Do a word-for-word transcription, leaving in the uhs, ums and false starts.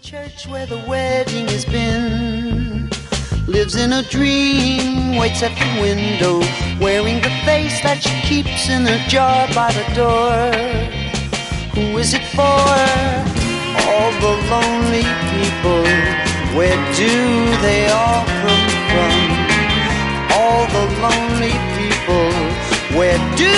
church where the wedding has been, lives in a dream, waits at the window, wearing the face that she keeps in a jar by the door. Who is it for? All the lonely people. Where do they all come from? All the lonely people. Where do